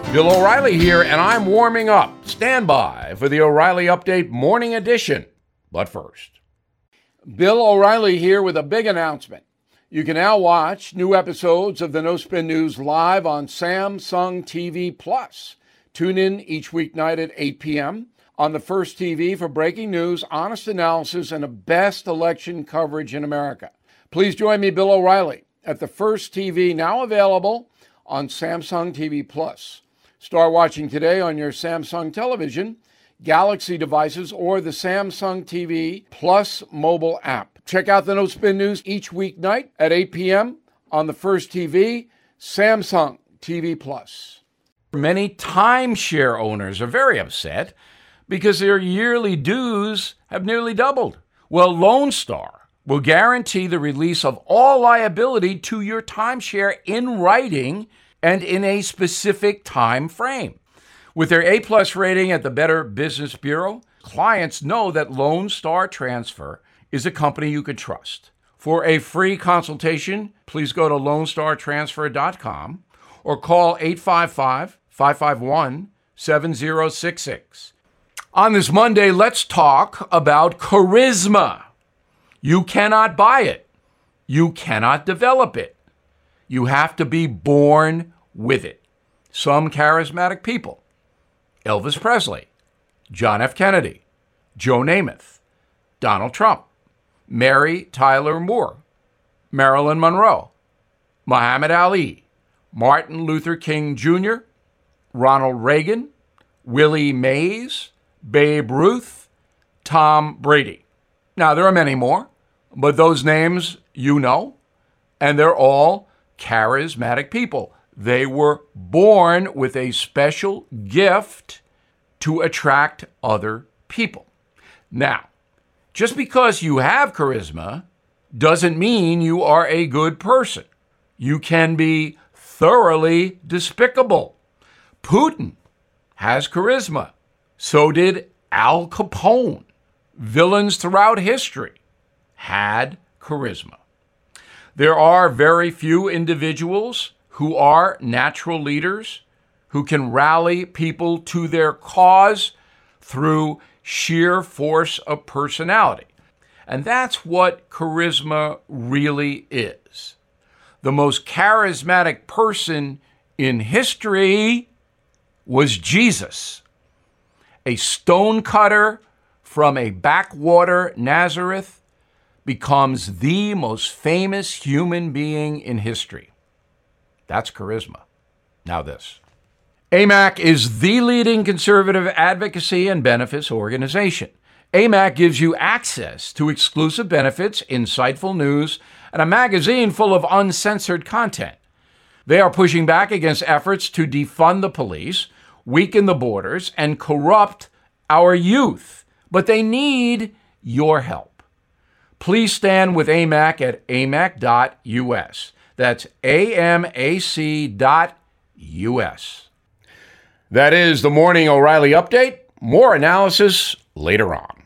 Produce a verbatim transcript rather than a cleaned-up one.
Bill O'Reilly here, and I'm warming up. Stand by for the O'Reilly Update Morning Edition. But first, Bill O'Reilly here with a big announcement. You can now watch new episodes of the No Spin News live on Samsung T V Plus. Tune in each weeknight at eight p.m. on the First T V for breaking news, honest analysis, and the best election coverage in America. Please join me, Bill O'Reilly, at the First T V, now available on Samsung T V Plus. Start watching today on your Samsung television, Galaxy devices, or the Samsung T V Plus mobile app. Check out the No Spin News each weeknight at eight p.m. on the First T V, Samsung T V Plus. Many timeshare owners are very upset because their yearly dues have nearly doubled. Well, Lone Star will guarantee the release of all liability to your timeshare in writing and in a specific time frame. With their A-plus rating at the Better Business Bureau, clients know that Lone Star Transfer is a company you can trust. For a free consultation, please go to lone star transfer dot com or call eight five five, five five one, seven zero six six. On this Monday, let's talk about charisma. You cannot buy it. You cannot develop it. You have to be born with it. Some charismatic people: Elvis Presley, John F. Kennedy, Joe Namath, Donald Trump, Mary Tyler Moore, Marilyn Monroe, Muhammad Ali, Martin Luther King Junior, Ronald Reagan, Willie Mays, Babe Ruth, Tom Brady. Now, there are many more, but those names you know, and they're all charismatic people. They were born with a special gift to attract other people. Now, just because you have charisma doesn't mean you are a good person. You can be thoroughly despicable. Putin has charisma. So did Al Capone. Villains throughout history had charisma. There are very few individuals who are natural leaders who can rally people to their cause through sheer force of personality. And that's what charisma really is. The most charismatic person in history was Jesus, a stonecutter from a backwater Nazareth becomes the most famous human being in history. That's charisma. Now this. A M A C is the leading conservative advocacy and benefits organization. A M A C gives you access to exclusive benefits, insightful news, and a magazine full of uncensored content. They are pushing back against efforts to defund the police, weaken the borders, and corrupt our youth. But they need your help. Please stand with A M A C at A M A C dot U S. That's A M A C dot U S. That is the Morning O'Reilly Update. More analysis later on.